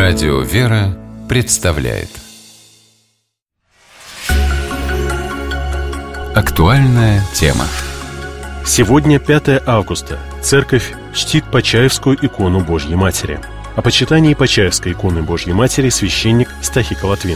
Радио «Вера» представляет актуальная тема. Сегодня 5 августа. Церковь чтит Почаевскую икону Божьей Матери. О почитании Почаевской иконы Божьей Матери священник Стахий Колотвин.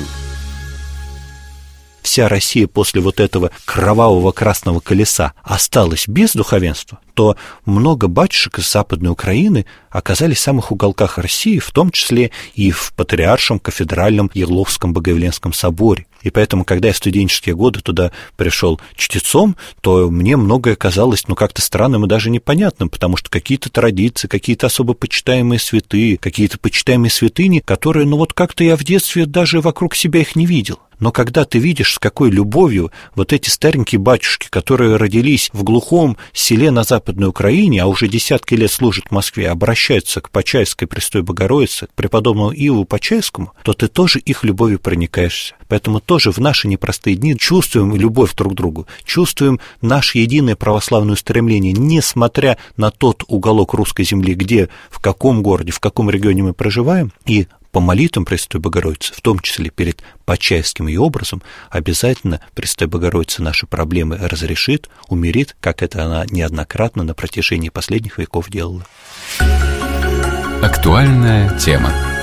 Вся Россия после вот этого кровавого красного колеса осталась без духовенства, то много батюшек из Западной Украины оказались в самых уголках России, в том числе и в Патриаршем кафедральном Ерловском Богоявленском соборе. И поэтому, когда я в студенческие годы туда пришел чтецом, то мне многое казалось, как-то странным и даже непонятным, потому что какие-то традиции, какие-то особо почитаемые святые, какие-то почитаемые святыни, которые, как-то я в детстве даже вокруг себя их не видел. Но когда ты видишь, с какой любовью вот эти старенькие батюшки, которые родились в глухом селе на Западной Украине, а уже десятки лет служат в Москве, обращаются к Почаевской Престой Богородице, к преподобному Иову Почаевскому, то ты тоже их любовью проникаешься. Поэтому тоже в наши непростые дни чувствуем любовь друг к другу, чувствуем наше единое православное устремление, несмотря на тот уголок русской земли, где, в каком городе, в каком регионе мы проживаем, и по молитвам Престой Богородицы, в том числе перед Почаевским ее образом, обязательно Престой Богородица наши проблемы разрешит, умирит, как это она неоднократно на протяжении последних веков делала. Актуальная тема.